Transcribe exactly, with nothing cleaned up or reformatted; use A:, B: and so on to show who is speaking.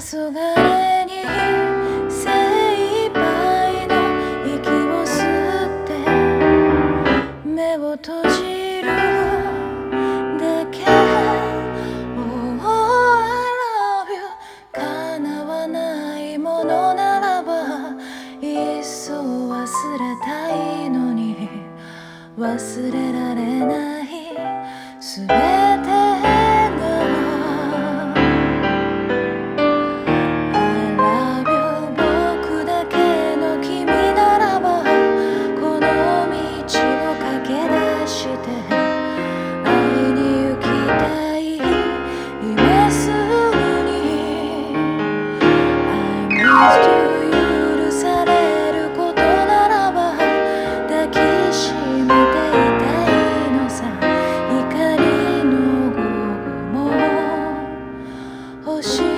A: 黄昏に精一杯の息を吸って目を閉じるだけ Oh, I love you 叶わないものならばいっそ忘れたいのに忘れられないすべてが許されることならば抱きしめていたいのさ光の午後も星